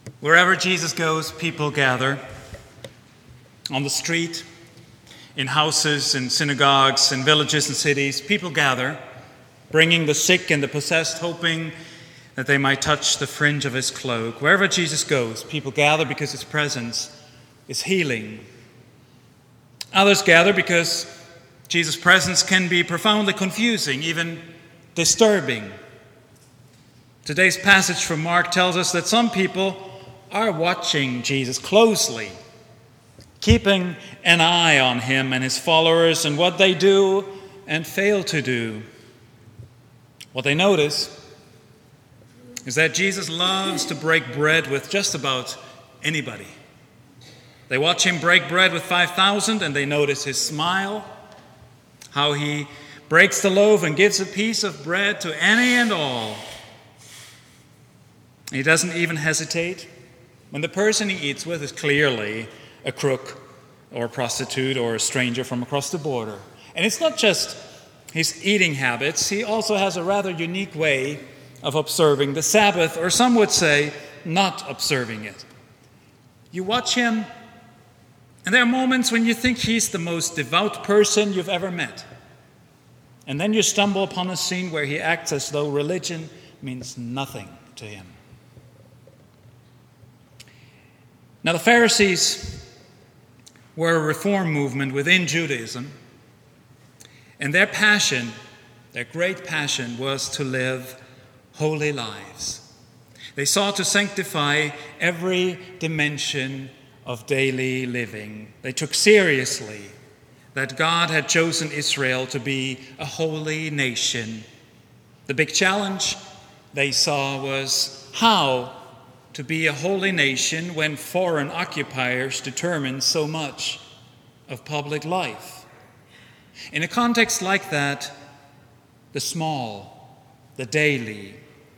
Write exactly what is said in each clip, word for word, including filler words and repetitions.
Wherever Jesus goes, people gather. On the street, in houses, in synagogues, in villages and cities, people gather, bringing the sick and the possessed, hoping that they might touch the fringe of his cloak. Wherever Jesus goes, people gather because his presence is healing. Others gather because Jesus' presence can be profoundly confusing, even disturbing. Today's passage from Mark tells us that some people are watching Jesus closely, keeping an eye on him and his followers and what they do and fail to do. What they notice is that Jesus loves to break bread with just about anybody. They watch him break bread with five thousand and they notice his smile, how he breaks the loaf and gives a piece of bread to any and all. He doesn't even hesitate when the person he eats with is clearly a crook or a prostitute or a stranger from across the border. And it's not just his eating habits. He also has a rather unique way of observing the Sabbath, or some would say not observing it. You watch him, and there are moments when you think he's the most devout person you've ever met. And then you stumble upon a scene where he acts as though religion means nothing to him. Now, the Pharisees were a reform movement within Judaism, and their passion, their great passion, was to live holy lives. They sought to sanctify every dimension of daily living. They took seriously that God had chosen Israel to be a holy nation. The big challenge they saw was how to be a holy nation when foreign occupiers determine so much of public life. In a context like that, the small, the daily,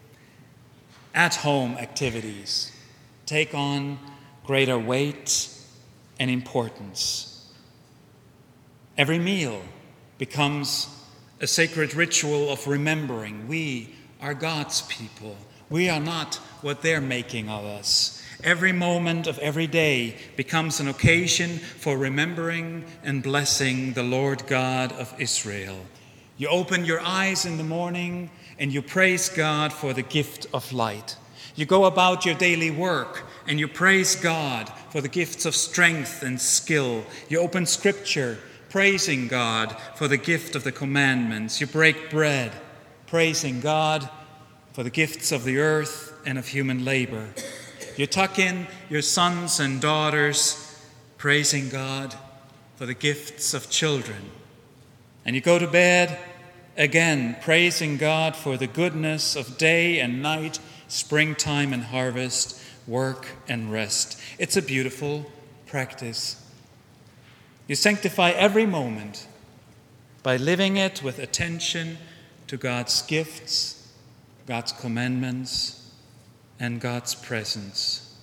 at-home activities take on greater weight and importance. Every meal becomes a sacred ritual of remembering we are God's people. We are not what they're making of us. Every moment of every day becomes an occasion for remembering and blessing the Lord God of Israel. You open your eyes in the morning and you praise God for the gift of light. You go about your daily work and you praise God for the gifts of strength and skill. You open Scripture, praising God for the gift of the commandments. You break bread, praising God for the gifts of the earth and of human labor. You tuck in your sons and daughters, praising God for the gifts of children. And you go to bed again, praising God for the goodness of day and night, springtime and harvest, work and rest. It's a beautiful practice. You sanctify every moment by living it with attention to God's gifts, God's commandments, and God's presence.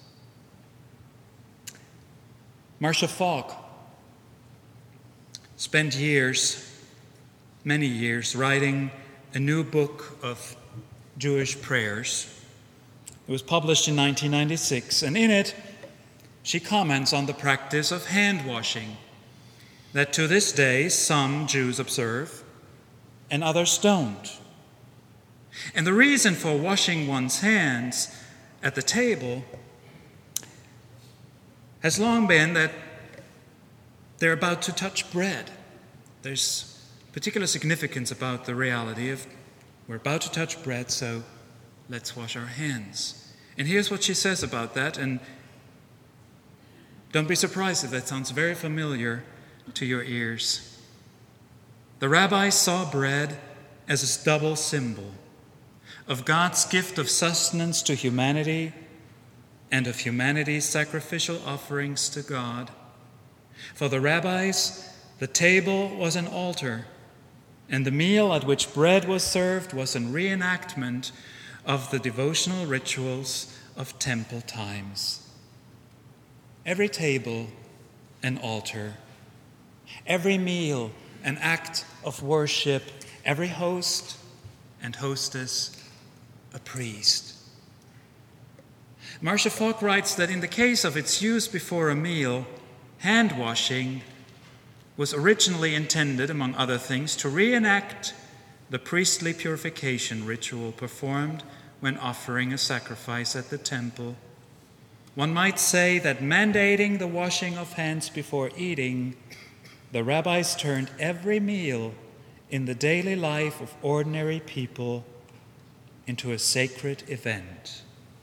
Marcia Falk spent years, many years, writing a new book of Jewish prayers. It was published in nineteen ninety-six, and in it, she comments on the practice of hand washing that to this day some Jews observe and others don't. And the reason for washing one's hands at the table has long been that they're about to touch bread. There's particular significance about the reality of we're about to touch bread, so let's wash our hands. And here's what she says about that, and don't be surprised if that sounds very familiar to your ears. The rabbis saw bread as a double symbol of God's gift of sustenance to humanity and of humanity's sacrificial offerings to God. For the rabbis, the table was an altar, and the meal at which bread was served was a reenactment of the devotional rituals of temple times. Every table, an altar. Every meal, an act of worship. Every host and hostess, a priest. Marcia Falk writes that in the case of its use before a meal, hand washing was originally intended, among other things, to reenact the priestly purification ritual performed when offering a sacrifice at the temple. One might say that mandating the washing of hands before eating, the rabbis turned every meal in the daily life of ordinary people into a sacred event.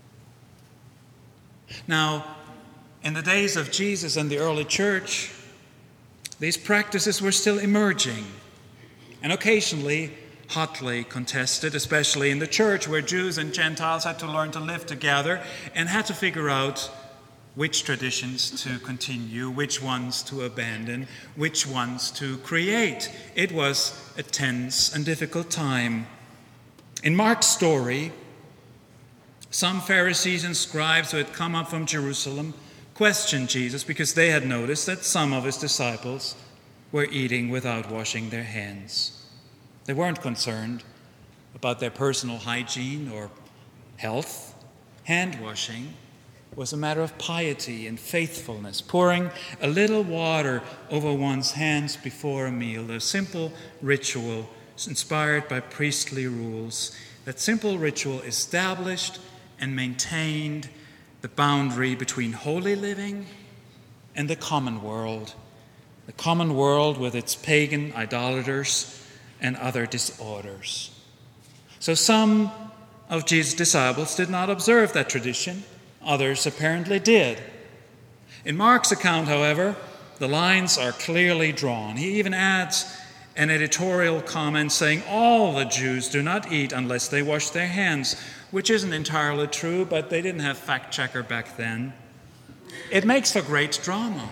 Now, in the days of Jesus and the early church, these practices were still emerging and occasionally hotly contested, especially in the church, where Jews and Gentiles had to learn to live together and had to figure out which traditions to continue, which ones to abandon, which ones to create. It was a tense and difficult time. In Mark's story, some Pharisees and scribes who had come up from Jerusalem questioned Jesus because they had noticed that some of his disciples were eating without washing their hands. They weren't concerned about their personal hygiene or health. Hand washing was a matter of piety and faithfulness, pouring a little water over one's hands before a meal, a simple ritual inspired by priestly rules. That simple ritual established and maintained the boundary between holy living and the common world, the common world with its pagan idolaters and other disorders. So some of Jesus' disciples did not observe that tradition. Others apparently did. In Mark's account, however, the lines are clearly drawn. He even adds an editorial comment saying all the Jews do not eat unless they wash their hands, which isn't entirely true, but they didn't have fact checker back then. It makes for great drama.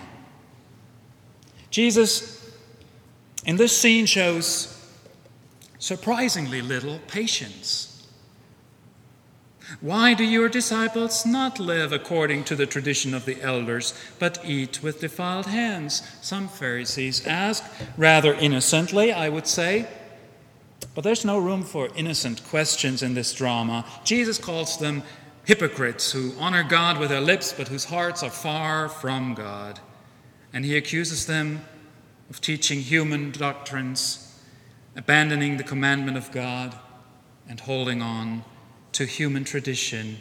Jesus, in this scene, shows surprisingly little patience. Why do your disciples not live according to the tradition of the elders, but eat with defiled hands? Some Pharisees ask, rather innocently, I would say. But there's no room for innocent questions in this drama. Jesus calls them hypocrites who honor God with their lips, but whose hearts are far from God. And he accuses them of teaching human doctrines, abandoning the commandment of God, and holding on to human tradition.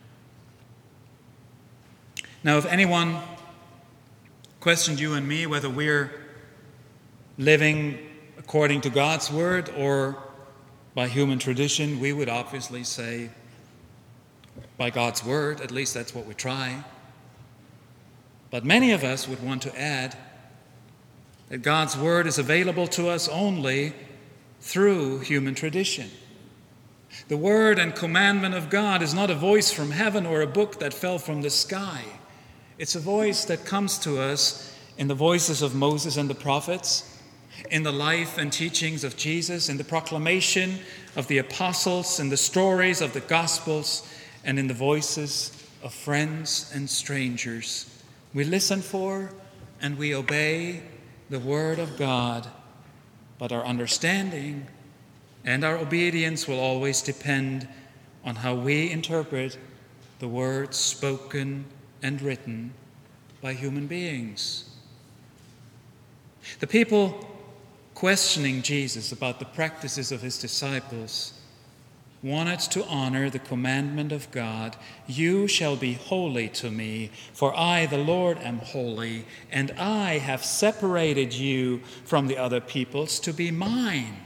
Now, if anyone questioned you and me whether we're living according to God's word or by human tradition, we would obviously say by God's word. At least that's what we try. But many of us would want to add that God's word is available to us only through human tradition. The word and commandment of God is not a voice from heaven or a book that fell from the sky. It's a voice that comes to us in the voices of Moses and the prophets, in the life and teachings of Jesus, in the proclamation of the apostles, in the stories of the Gospels, and in the voices of friends and strangers. We listen for and we obey the word of God, but our understanding and our obedience will always depend on how we interpret the words spoken and written by human beings. The people questioning Jesus about the practices of his disciples wanted to honor the commandment of God, "You shall be holy to me, for I, the Lord, am holy, and I have separated you from the other peoples to be mine."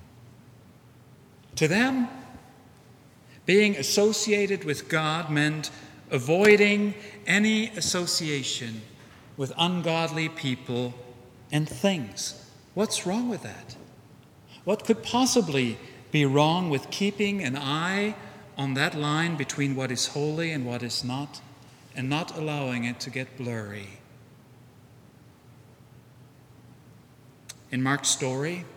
To them, being associated with God meant avoiding any association with ungodly people and things. What's wrong with that? What could possibly be wrong with keeping an eye on that line between what is holy and what is not, and not allowing it to get blurry? In Mark's story,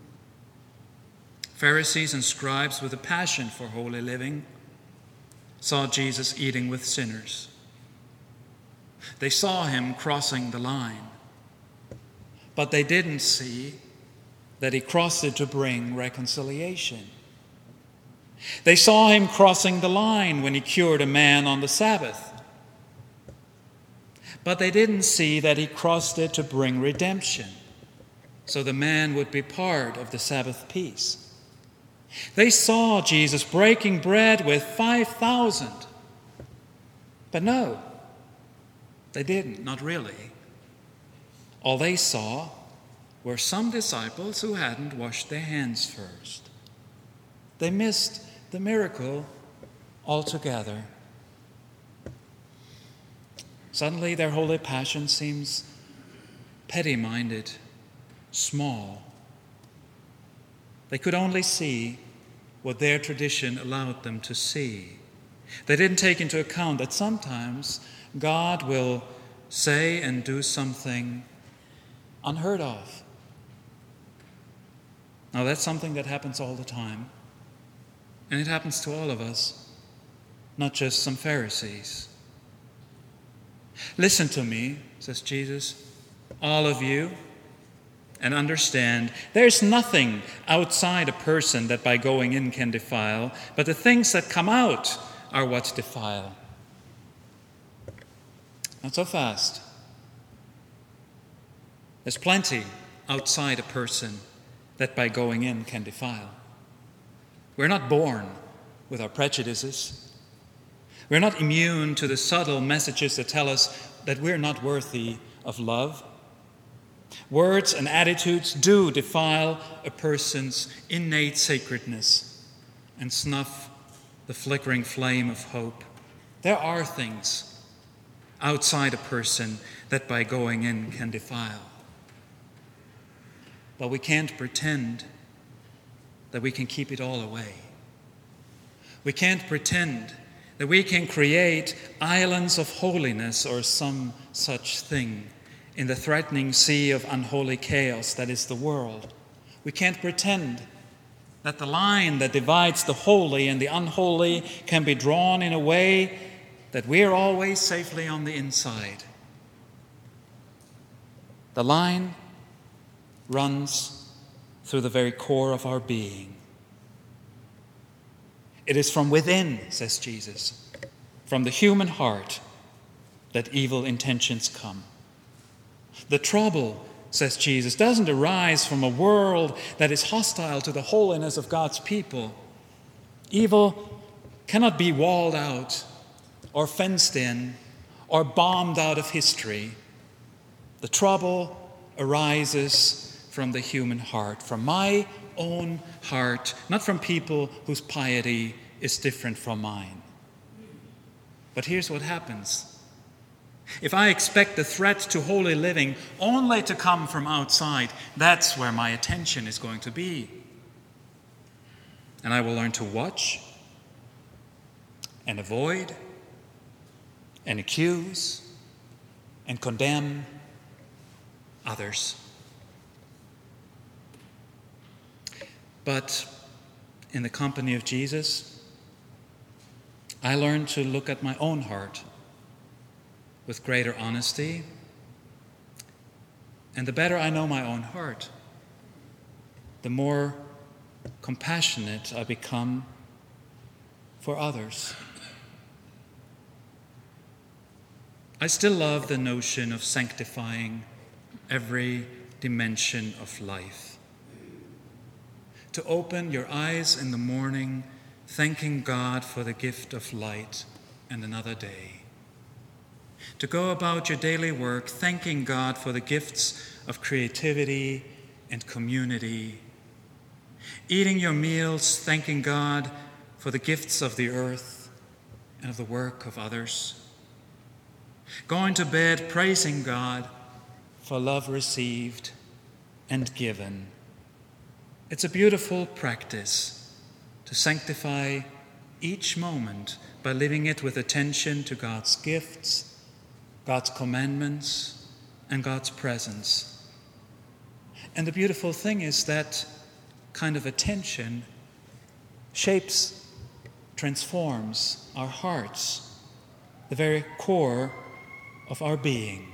Pharisees and scribes with a passion for holy living saw Jesus eating with sinners. They saw him crossing the line, but they didn't see that he crossed it to bring reconciliation. They saw him crossing the line when he cured a man on the Sabbath. But they didn't see that he crossed it to bring redemption, so the man would be part of the Sabbath peace. They saw Jesus breaking bread with five thousand. But no, they didn't, not really. All they saw were some disciples who hadn't washed their hands first. They missed the miracle altogether. Suddenly their holy passion seems petty-minded, small. They could only see what their tradition allowed them to see. They didn't take into account that sometimes God will say and do something unheard of. Now that's something that happens all the time. And it happens to all of us, not just some Pharisees. Listen to me, says Jesus, all of you, and understand there's nothing outside a person that by going in can defile, but the things that come out are what defile. Not so fast. There's plenty outside a person that by going in can defile. We're not born with our prejudices. We're not immune to the subtle messages that tell us that we're not worthy of love. Words and attitudes do defile a person's innate sacredness and snuff the flickering flame of hope. There are things outside a person that by going in can defile. But we can't pretend that we can keep it all away. We can't pretend that we can create islands of holiness or some such thing in the threatening sea of unholy chaos that is the world. We can't pretend that the line that divides the holy and the unholy can be drawn in a way that we're always safely on the inside. The line runs through the very core of our being. It is from within, says Jesus, from the human heart that evil intentions come. The trouble, says Jesus, doesn't arise from a world that is hostile to the holiness of God's people. Evil cannot be walled out or fenced in or bombed out of history. The trouble arises from the human heart, from my own heart, not from people whose piety is different from mine. But here's what happens. If I expect the threat to holy living only to come from outside, that's where my attention is going to be. And I will learn to watch and avoid and accuse and condemn others. But in the company of Jesus, I learned to look at my own heart with greater honesty. And the better I know my own heart, the more compassionate I become for others. I still love the notion of sanctifying every dimension of life. To open your eyes in the morning, thanking God for the gift of light and another day. To go about your daily work, thanking God for the gifts of creativity and community. Eating your meals, thanking God for the gifts of the earth and of the work of others. Going to bed, praising God for love received and given. It's a beautiful practice to sanctify each moment by living it with attention to God's gifts, God's commandments, and God's presence. And the beautiful thing is that kind of attention shapes, transforms our hearts, the very core of our being.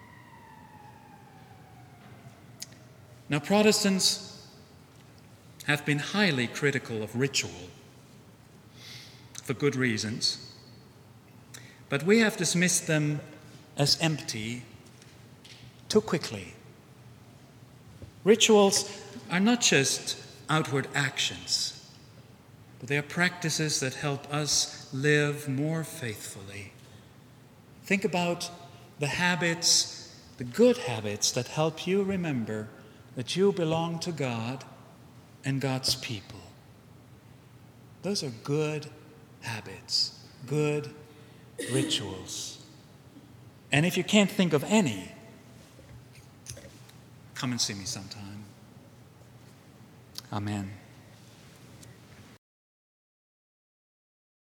Now, Protestants have been highly critical of ritual. for good reasons, but we have dismissed them as empty too quickly. Rituals are not just outward actions, but they are practices that help us live more faithfully. Think about the habits, the good habits that help you remember that you belong to God and God's people. Those are good habits, good rituals. And if you can't think of any, come and see me sometime. Amen.